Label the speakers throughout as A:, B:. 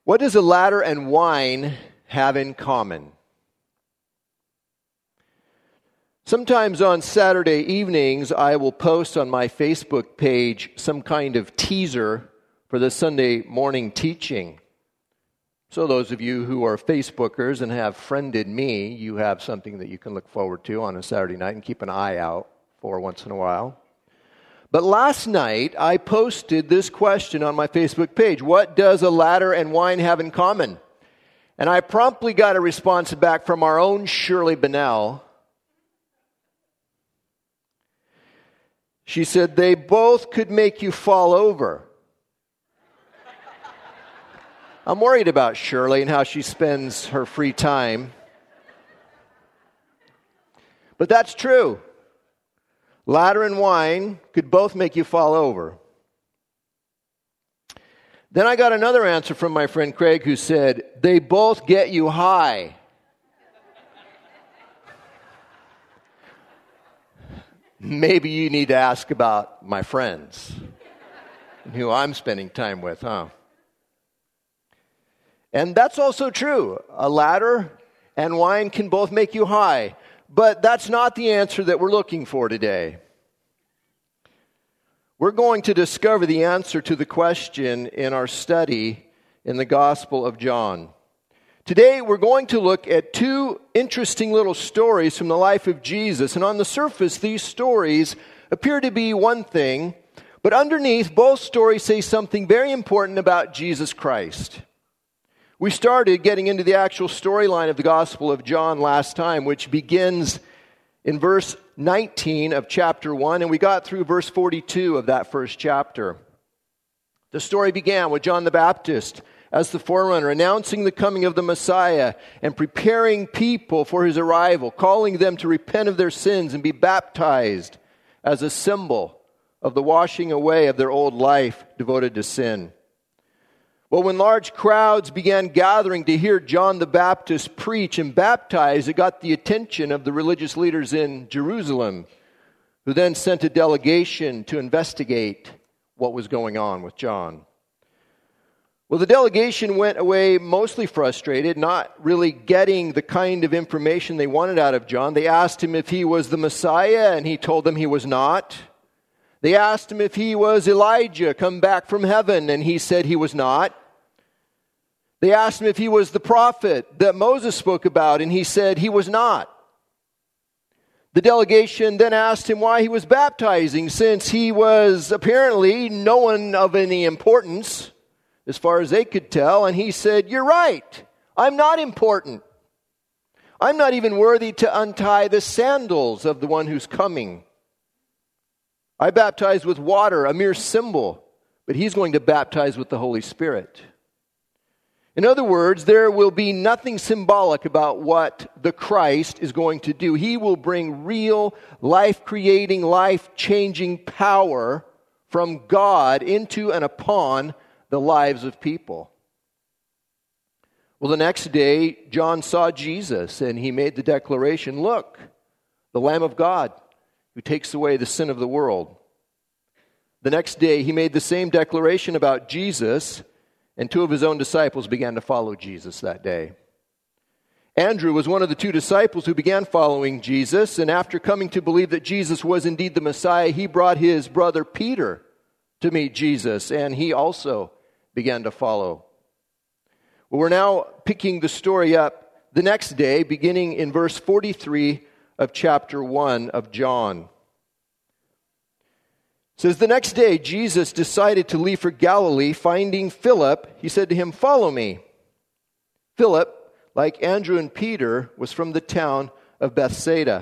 A: What does a ladder and wine have in common? Sometimes on Saturday evenings, I will post on my Facebook page some kind of teaser for the Sunday morning teaching. So those of you who are Facebookers and have friended me, you have something that you can look forward to on a Saturday night and keep an eye out for once in a while. But last night, I posted this question on my Facebook page. What does a ladder and wine have in common? And I promptly got a response back from our own Shirley Bennell. She said, they both could make you fall over. I'm worried about Shirley and how she spends her free time. But that's true. Ladder and wine could both make you fall over. Then I got another answer from my friend Craig who said, they both get you high. Maybe you need to ask about my friends and who I'm spending time with, huh? And that's also true. A ladder and wine can both make you high. But that's not the answer that we're looking for today. We're going to discover the answer to the question in our study in the Gospel of John. Today, we're going to look at two interesting little stories from the life of Jesus. And on the surface, these stories appear to be one thing, but underneath, both stories say something very important about Jesus Christ. We started getting into the actual storyline of the Gospel of John last time, which begins in verse 19 of chapter 1, and we got through verse 42 of that first chapter. The story began with John the Baptist as the forerunner, announcing the coming of the Messiah and preparing people for his arrival, calling them to repent of their sins and be baptized as a symbol of the washing away of their old life devoted to sin. Well, when large crowds began gathering to hear John the Baptist preach and baptize, it got the attention of the religious leaders in Jerusalem, who then sent a delegation to investigate what was going on with John. Well, the delegation went away mostly frustrated, not really getting the kind of information they wanted out of John. They asked him if he was the Messiah, and he told them he was not. They asked him if he was Elijah, come back from heaven, and he said he was not. They asked him if he was the prophet that Moses spoke about, and he said he was not. The delegation then asked him why he was baptizing, since he was apparently no one of any importance, as far as they could tell, and he said, "You're right, I'm not important. I'm not even worthy to untie the sandals of the one who's coming. I baptize with water, a mere symbol, but he's going to baptize with the Holy Spirit." In other words, there will be nothing symbolic about what the Christ is going to do. He will bring real, life-creating, life-changing power from God into and upon the lives of people. Well, the next day, John saw Jesus, and he made the declaration, "Look, the Lamb of God who takes away the sin of the world." The next day, he made the same declaration about Jesus, and two of his own disciples began to follow Jesus that day. Andrew was one of the two disciples who began following Jesus, and after coming to believe that Jesus was indeed the Messiah, he brought his brother Peter to meet Jesus, and he also began to follow. Well, we're now picking the story up the next day, beginning in verse 43 of chapter 1 of John. It says, the next day, Jesus decided to leave for Galilee. Finding Philip, he said to him, "Follow me." Philip, like Andrew and Peter, was from the town of Bethsaida.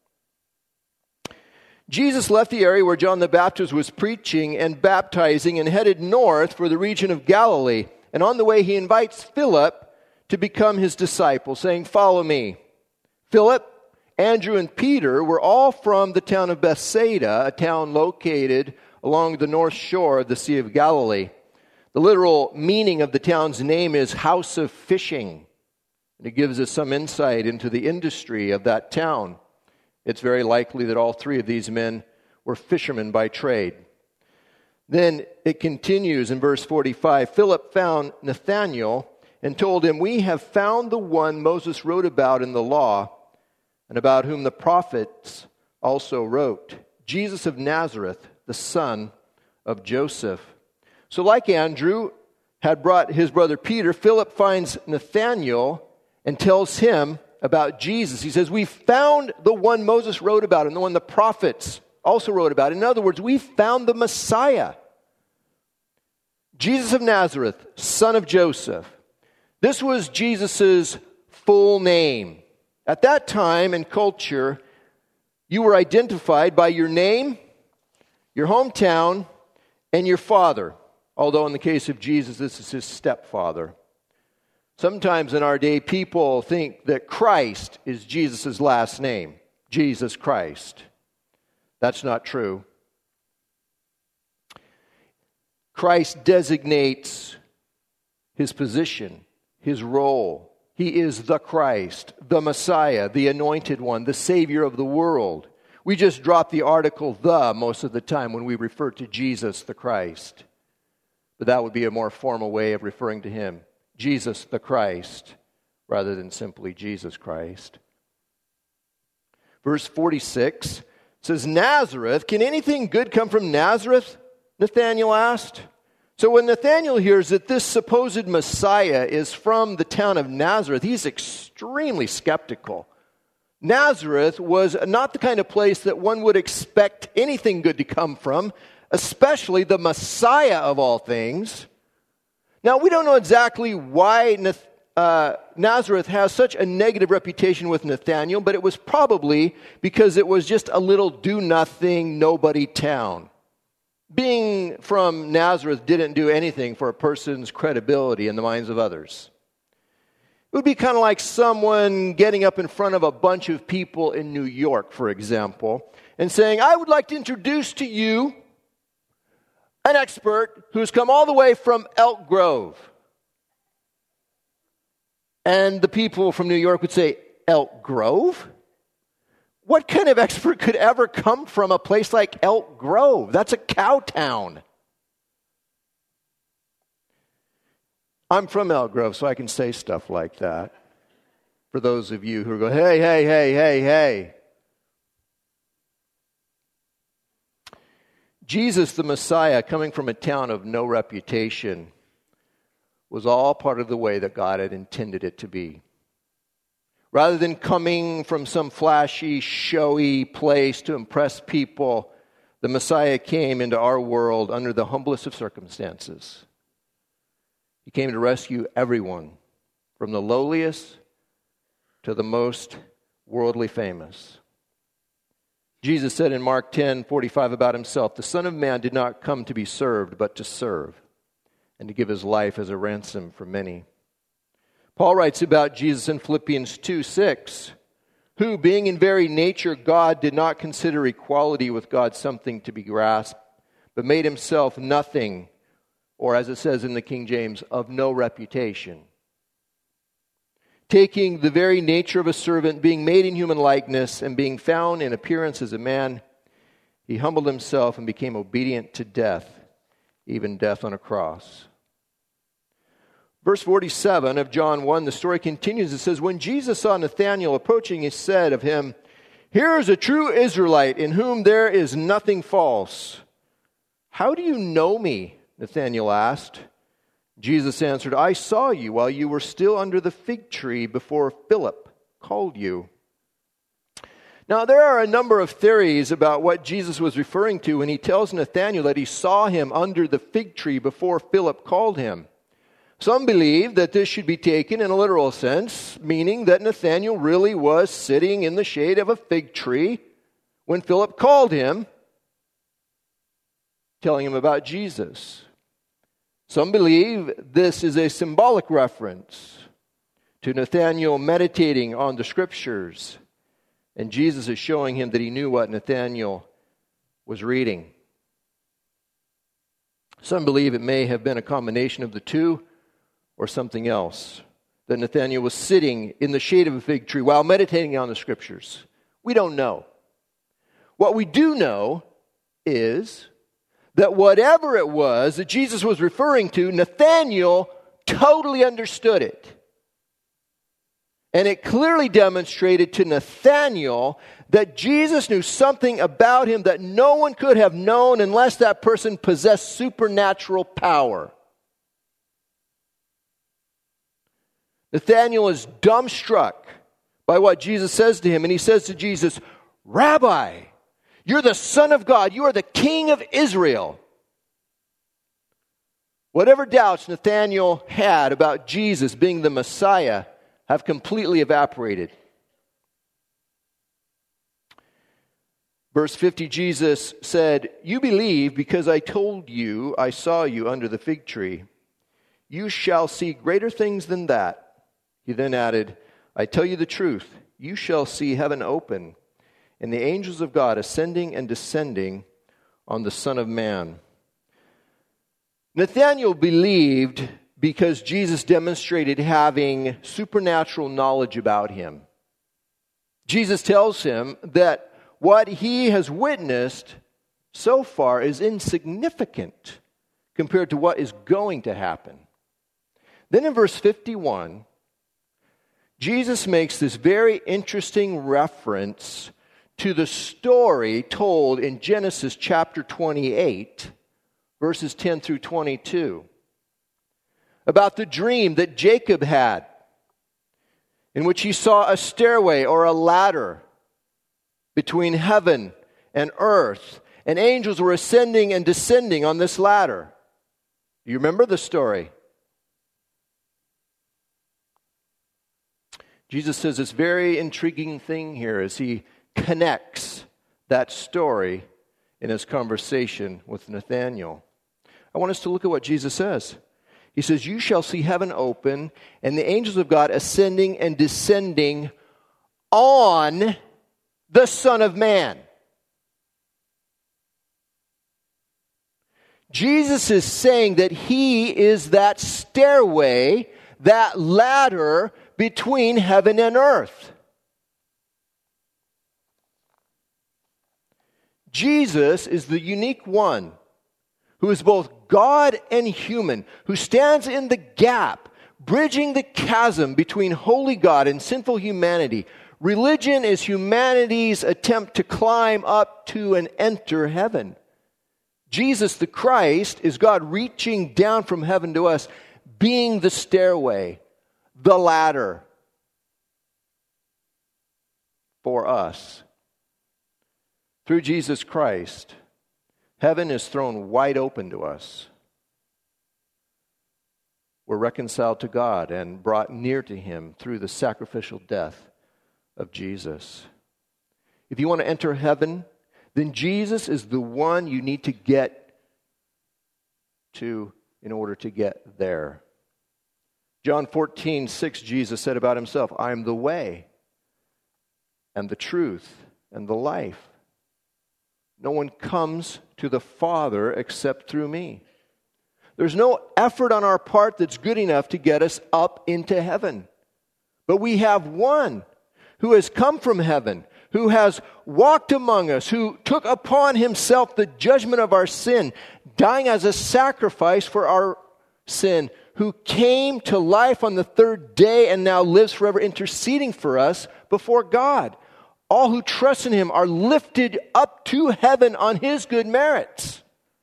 A: Jesus left the area where John the Baptist was preaching and baptizing and headed north for the region of Galilee. And on the way, he invites Philip to become his disciple, saying, "Follow me." Philip, Andrew, and Peter were all from the town of Bethsaida, a town located along the north shore of the Sea of Galilee. The literal meaning of the town's name is house of fishing. And it gives us some insight into the industry of that town. It's very likely that all three of these men were fishermen by trade. Then it continues in verse 45. Philip found Nathanael and told him, "We have found the one Moses wrote about in the law, and about whom the prophets also wrote, Jesus of Nazareth, the son of Joseph." So like Andrew had brought his brother Peter, Philip finds Nathanael and tells him about Jesus. He says, "We found the one Moses wrote about and the one the prophets also wrote about." In other words, we found the Messiah. Jesus of Nazareth, son of Joseph. This was Jesus' full name. At that time and culture, you were identified by your name, your hometown, and your father. Although in the case of Jesus, this is his stepfather. Sometimes in our day, people think that Christ is Jesus' last name, Jesus Christ. That's not true. Christ designates his position, his role. He is the Christ, the Messiah, the Anointed One, the Savior of the world. We just drop the article "the" most of the time when we refer to Jesus the Christ. But that would be a more formal way of referring to him. Jesus the Christ, rather than simply Jesus Christ. Verse 46 says, "Nazareth, can anything good come from Nazareth?" Nathanael asked. So when Nathanael hears that this supposed Messiah is from the town of Nazareth, he's extremely skeptical. Nazareth was not the kind of place that one would expect anything good to come from, especially the Messiah of all things. Now, we don't know exactly why Nazareth has such a negative reputation with Nathanael, but it was probably because it was just a little do-nothing, nobody town. Being from Nazareth didn't do anything for a person's credibility in the minds of others. It would be kind of like someone getting up in front of a bunch of people in New York, for example, and saying, "I would like to introduce to you an expert who's come all the way from Elk Grove." And the people from New York would say, "Elk Grove? What kind of expert could ever come from a place like Elk Grove? That's a cow town." I'm from Elk Grove, so I can say stuff like that. For those of you who go, "Hey, hey, hey, hey, hey." Jesus, the Messiah, coming from a town of no reputation, was all part of the way that God had intended it to be. Rather than coming from some flashy, showy place to impress people, the Messiah came into our world under the humblest of circumstances. He came to rescue everyone, from the lowliest to the most worldly famous. Jesus said in Mark 10:45 about himself, "The Son of Man did not come to be served, but to serve, and to give his life as a ransom for many." Paul writes about Jesus in Philippians 2:6, "Who, being in very nature God, did not consider equality with God something to be grasped, but made himself nothing," or as it says in the King James, "of no reputation. Taking the very nature of a servant, being made in human likeness, and being found in appearance as a man, he humbled himself and became obedient to death, even death on a cross." Verse 47 of John 1, the story continues. It says, "When Jesus saw Nathanael approaching, he said of him, 'Here is a true Israelite in whom there is nothing false.' 'How do you know me?' Nathanael asked. Jesus answered, 'I saw you while you were still under the fig tree before Philip called you.'" Now, there are a number of theories about what Jesus was referring to when he tells Nathanael that he saw him under the fig tree before Philip called him. Some believe that this should be taken in a literal sense, meaning that Nathanael really was sitting in the shade of a fig tree when Philip called him, telling him about Jesus. Some believe this is a symbolic reference to Nathanael meditating on the Scriptures, and Jesus is showing him that he knew what Nathanael was reading. Some believe it may have been a combination of the two, or something else, that Nathanael was sitting in the shade of a fig tree while meditating on the Scriptures. We don't know. What we do know is that whatever it was that Jesus was referring to, Nathanael totally understood it. And it clearly demonstrated to Nathanael that Jesus knew something about him that no one could have known unless that person possessed supernatural power. Nathanael is dumbstruck by what Jesus says to him, and he says to Jesus, "Rabbi, you're the Son of God. You are the King of Israel." Whatever doubts Nathanael had about Jesus being the Messiah have completely evaporated. Verse 50, Jesus said, "You believe because I told you I saw you under the fig tree. You shall see greater things than that." He then added, "I tell you the truth, you shall see heaven open, and the angels of God ascending and descending on the Son of Man." Nathanael believed because Jesus demonstrated having supernatural knowledge about him. Jesus tells him that what he has witnessed so far is insignificant compared to what is going to happen. Then in verse 51, Jesus makes this very interesting reference to the story told in Genesis chapter 28, verses 10 through 22, about the dream that Jacob had, in which he saw a stairway or a ladder between heaven and earth, and angels were ascending and descending on this ladder. You remember the story? Jesus says this very intriguing thing here as he connects that story in his conversation with Nathanael. I want us to look at what Jesus says. He says, "You shall see heaven open and the angels of God ascending and descending on the Son of Man." Jesus is saying that he is that stairway, that ladder between heaven and earth. Jesus is the unique one who is both God and human, who stands in the gap, bridging the chasm between holy God and sinful humanity. Religion is humanity's attempt to climb up to and enter heaven. Jesus the Christ is God reaching down from heaven to us, being the stairway, the ladder for us. Through Jesus Christ, heaven is thrown wide open to us. We're reconciled to God and brought near to Him through the sacrificial death of Jesus. If you want to enter heaven, then Jesus is the one you need to get to in order to get there. John 14:6, Jesus said about Himself, "I am the way and the truth and the life. No one comes to the Father except through me." There's no effort on our part that's good enough to get us up into heaven. But we have one who has come from heaven, who has walked among us, who took upon Himself the judgment of our sin, dying as a sacrifice for our sin, who came to life on the third day and now lives forever, interceding for us before God. All who trust in Him are lifted up to heaven on His good merits.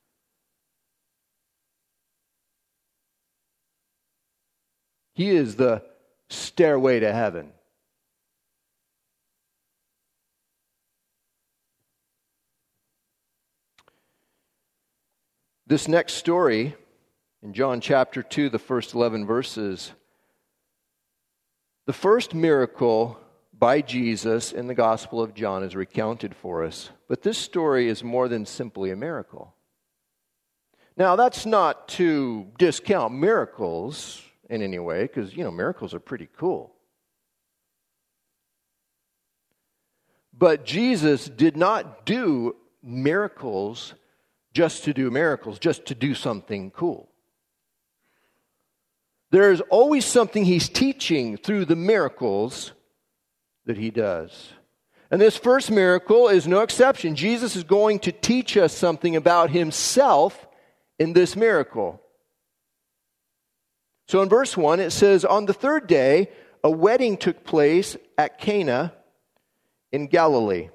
A: He is the stairway to heaven. This next story, in John chapter 2, the first 11 verses, the first miracle by Jesus in the Gospel of John is recounted for us. But this story is more than simply a miracle. Now, that's not to discount miracles in any way, because, miracles are pretty cool. But Jesus did not do miracles just to do miracles, just to do something cool. There's always something He's teaching through the miracles that He does. And this first miracle is no exception. Jesus is going to teach us something about Himself in this miracle. So in verse 1, it says, on the third day, a wedding took place at Cana in Galilee.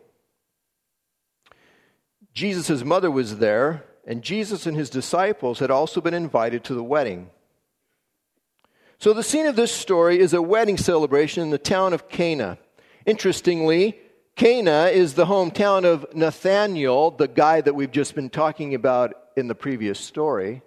A: Jesus' mother was there, and Jesus and his disciples had also been invited to the wedding. So the scene of this story is a wedding celebration in the town of Cana. Interestingly, Cana is the hometown of Nathanael, the guy that we've just been talking about in the previous story.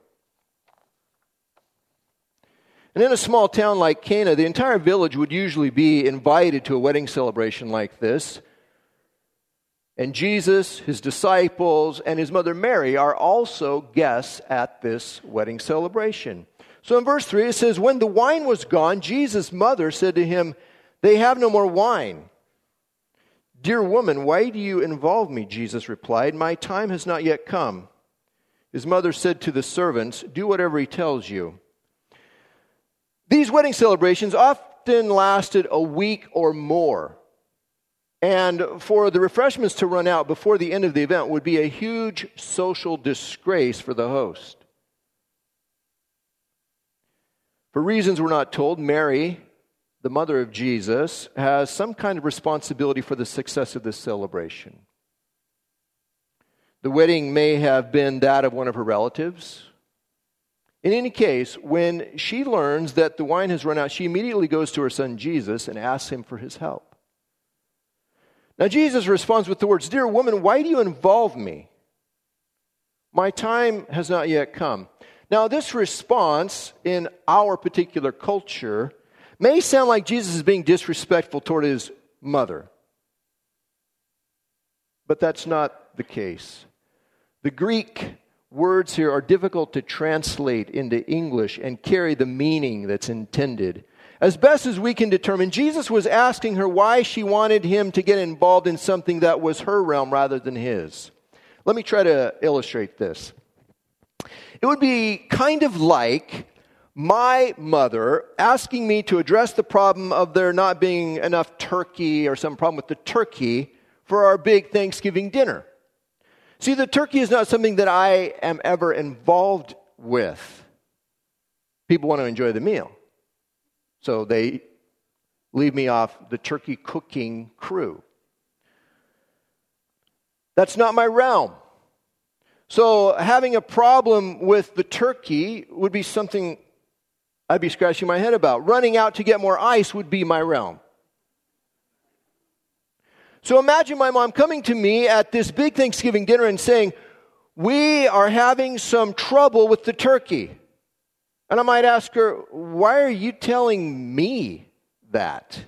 A: And in a small town like Cana, the entire village would usually be invited to a wedding celebration like this. And Jesus, his disciples, and his mother Mary are also guests at this wedding celebration. So in verse 3 it says, when the wine was gone, Jesus' mother said to him, they have no more wine. Dear woman, why do you involve me? Jesus replied, my time has not yet come. His mother said to the servants, do whatever he tells you. These wedding celebrations often lasted a week or more. And for the refreshments to run out before the end of the event would be a huge social disgrace for the host. For reasons we're not told, Mary, the mother of Jesus, has some kind of responsibility for the success of this celebration. The wedding may have been that of one of her relatives. In any case, when she learns that the wine has run out, she immediately goes to her son Jesus and asks him for his help. Now Jesus responds with the words, dear woman, why do you involve me? My time has not yet come. Now this response in our particular culture may sound like Jesus is being disrespectful toward his mother. But that's not the case. The Greek words here are difficult to translate into English and carry the meaning that's intended. As best as we can determine, Jesus was asking her why she wanted him to get involved in something that was her realm rather than his. Let me try to illustrate this. It would be kind of like my mother asking me to address the problem of there not being enough turkey or some problem with the turkey for our big Thanksgiving dinner. See, the turkey is not something that I am ever involved with. People want to enjoy the meal. So they leave me off the turkey cooking crew. That's not my realm. So having a problem with the turkey would be something I'd be scratching my head about. Running out to get more ice would be my realm. So imagine my mom coming to me at this big Thanksgiving dinner and saying, we are having some trouble with the turkey. And I might ask her, why are you telling me that?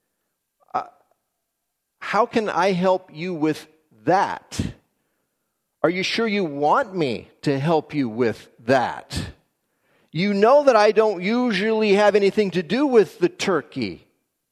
A: How can I help you with that? Are you sure you want me to help you with that? You know that I don't usually have anything to do with the turkey.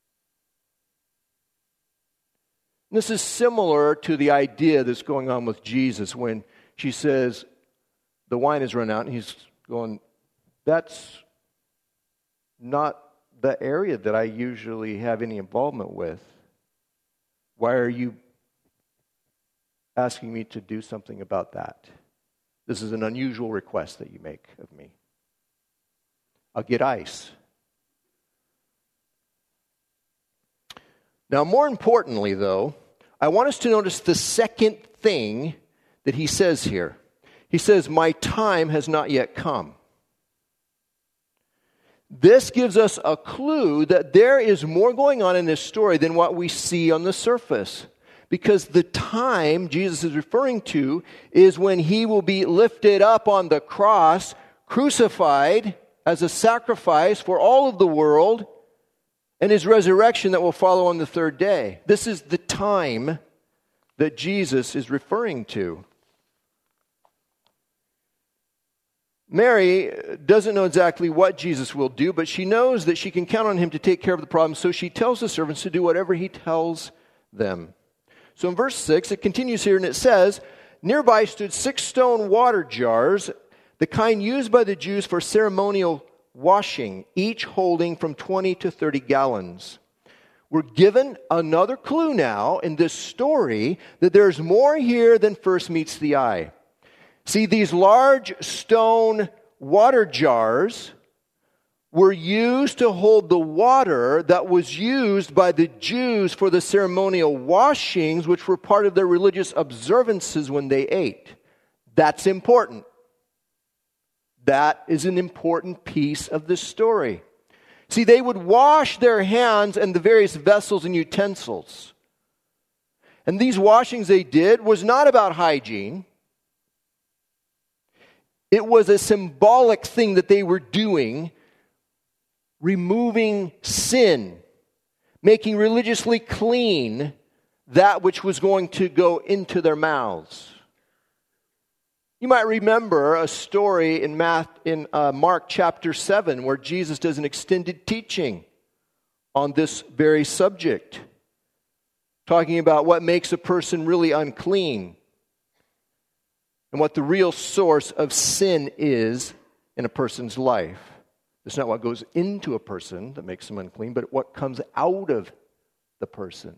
A: This is similar to the idea that's going on with Jesus when she says, the wine has run out, and he's going, that's not the area that I usually have any involvement with. Why are you asking me to do something about that? This is an unusual request that you make of me. I'll get ice. Now, more importantly, though, I want us to notice the second thing that he says here. He says, my time has not yet come. This gives us a clue that there is more going on in this story than what we see on the surface. Because the time Jesus is referring to is when he will be lifted up on the cross, crucified as a sacrifice for all of the world, and his resurrection that will follow on the third day. This is the time that Jesus is referring to. Mary doesn't know exactly what Jesus will do, but she knows that she can count on him to take care of the problem, so she tells the servants to do whatever he tells them. So in verse 6, it continues here, and it says, nearby stood 6 stone water jars, the kind used by the Jews for ceremonial washing, each holding from 20 to 30 gallons. We're given another clue now in this story that there's more here than first meets the eye. See, these large stone water jars were used to hold the water that was used by the Jews for the ceremonial washings, which were part of their religious observances when they ate. That's important. That is an important piece of this story. See, they would wash their hands and the various vessels and utensils. And these washings they did was not about hygiene. It was a symbolic thing that they were doing, removing sin, making religiously clean that which was going to go into their mouths. You might remember a story in Mark chapter 7 where Jesus does an extended teaching on this very subject, talking about what makes a person really unclean and what the real source of sin is in a person's life. It's not what goes into a person that makes them unclean, but what comes out of the person.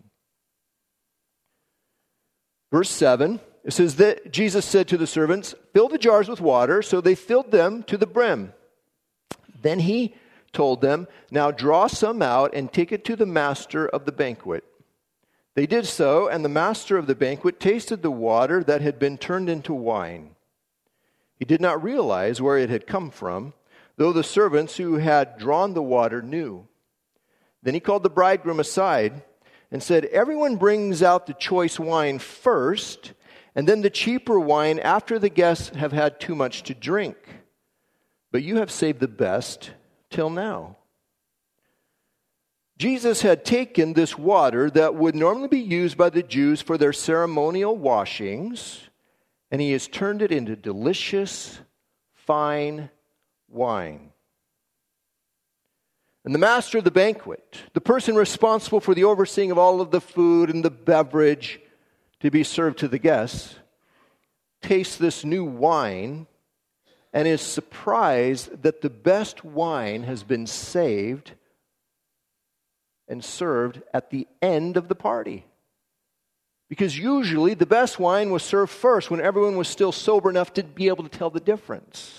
A: Verse 7, it says that Jesus said to the servants, "Fill the jars with water," so they filled them to the brim. Then he told them, "Now draw some out and take it to the master of the banquet." They did so, and the master of the banquet tasted the water that had been turned into wine. He did not realize where it had come from, though the servants who had drawn the water knew. Then he called the bridegroom aside and said, "Everyone brings out the choice wine first, and then the cheaper wine after the guests have had too much to drink. But you have saved the best till now." Jesus had taken this water that would normally be used by the Jews for their ceremonial washings, and he has turned it into delicious, fine wine. And the master of the banquet, the person responsible for the overseeing of all of the food and the beverage to be served to the guests, tastes this new wine and is surprised that the best wine has been saved and served at the end of the party. Because usually the best wine was served first when everyone was still sober enough to be able to tell the difference.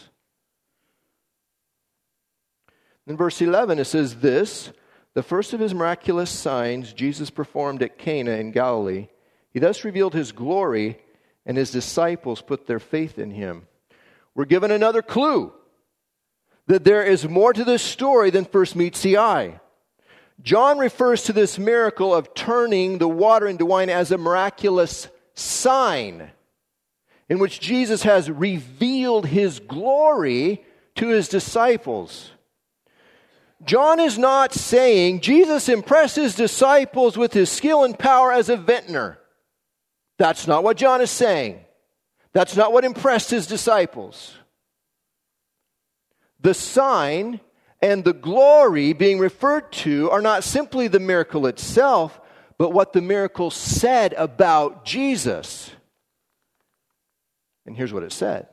A: In verse 11 it says this, "The first of his miraculous signs Jesus performed at Cana in Galilee. He thus revealed his glory, and his disciples put their faith in him." We're given another clue that there is more to this story than first meets the eye. John refers to this miracle of turning the water into wine as a miraculous sign in which Jesus has revealed his glory to his disciples. John is not saying Jesus impressed his disciples with his skill and power as a vintner. That's not what John is saying. That's not what impressed his disciples. The sign and the glory being referred to are not simply the miracle itself, but what the miracle said about Jesus. And here's what it said.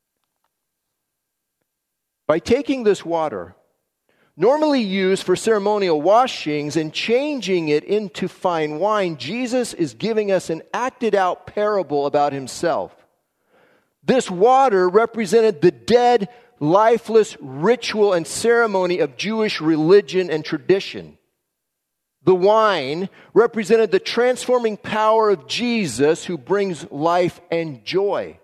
A: By taking this water, normally used for ceremonial washings, and changing it into fine wine, Jesus is giving us an acted out parable about himself. This water represented the dead, lifeless ritual and ceremony of Jewish religion and tradition. The wine represented the transforming power of Jesus who brings life and joy.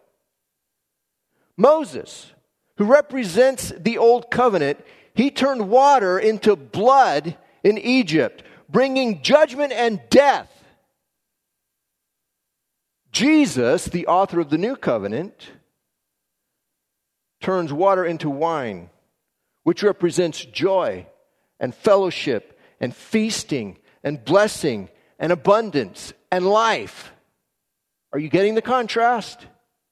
A: Moses, who represents the old covenant, he turned water into blood in Egypt, bringing judgment and death. Jesus, the author of the new covenant, turns water into wine, which represents joy and fellowship and feasting and blessing and abundance and life. Are you getting the contrast?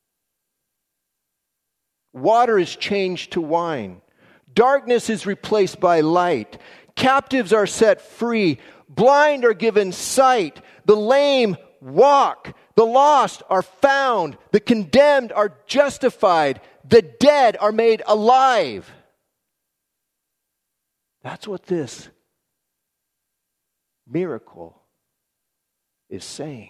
A: Water is changed to wine. Darkness is replaced by light. Captives are set free. Blind are given sight. The lame walk. The lost are found. The condemned are justified. The dead are made alive. That's what this miracle is saying.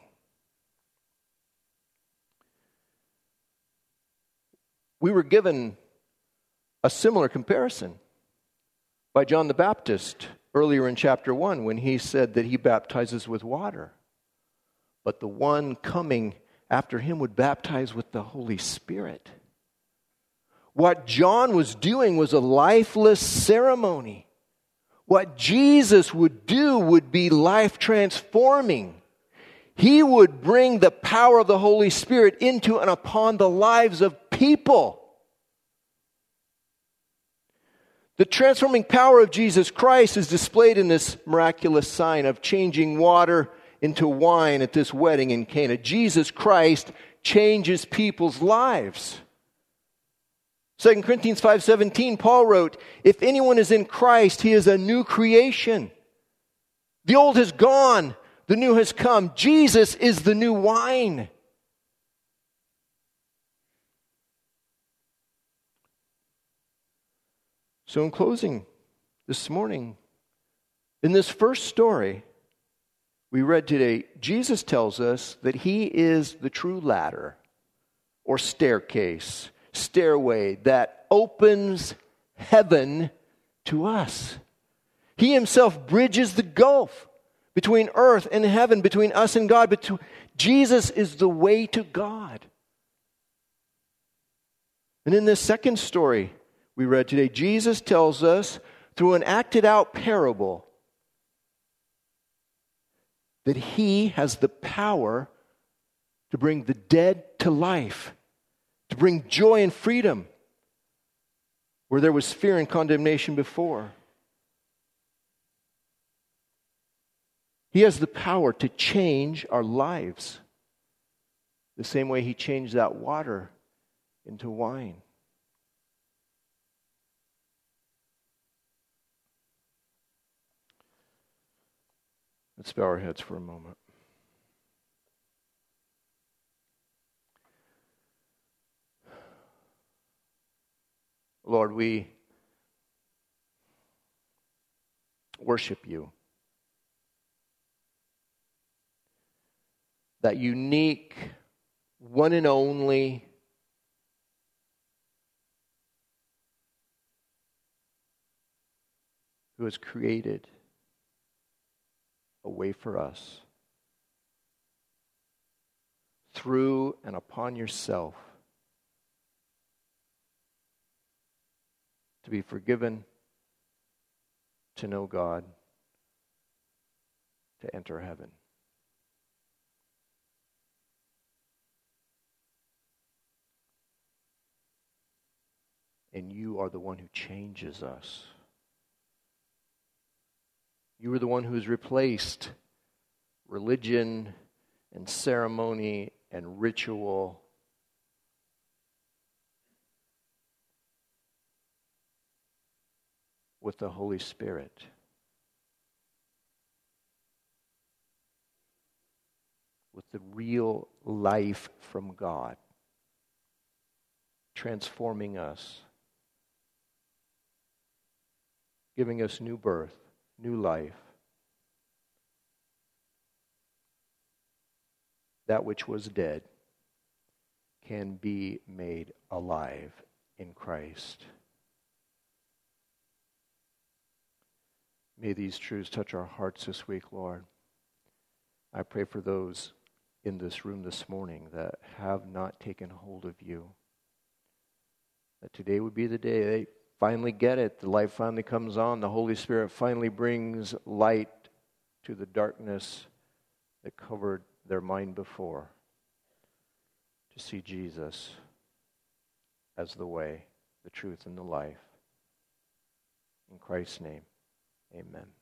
A: We were given a similar comparison by John the Baptist earlier in chapter 1 when he said that he baptizes with water. But the one coming after him would baptize with the Holy Spirit. What John was doing was a lifeless ceremony. What Jesus would do would be life transforming. He would bring the power of the Holy Spirit into and upon the lives of people. The transforming power of Jesus Christ is displayed in this miraculous sign of changing water into wine at this wedding in Cana. Jesus Christ changes people's lives. 2 Corinthians 5:17, Paul wrote, "If anyone is in Christ, he is a new creation. The old has gone, the new has come." Jesus is the new wine. So in closing this morning, in this first story we read today, Jesus tells us that he is the true ladder or staircase, stairway that opens heaven to us. He himself bridges the gulf between earth and heaven, between us and God. Jesus is the way to God. And in this second story we read today, Jesus tells us through an acted out parable that he has the power to bring the dead to life, to bring joy and freedom where there was fear and condemnation before. He has the power to change our lives the same way he changed that water into wine. Let's bow our heads for a moment. Lord, we worship you. That unique, one and only, who has created a way for us through and upon yourself to be forgiven, to know God, to enter heaven. And you are the one who changes us. You are the one who has replaced religion and ceremony and ritual with the Holy Spirit. With the real life from God, transforming us, giving us new birth, new life. That which was dead can be made alive in Christ. May these truths touch our hearts this week, Lord. I pray for those in this room this morning that have not taken hold of you, that today would be the day they finally get it. The light finally comes on. The Holy Spirit finally brings light to the darkness that covered their mind before, to see Jesus as the way, the truth, and the life. In Christ's name, amen.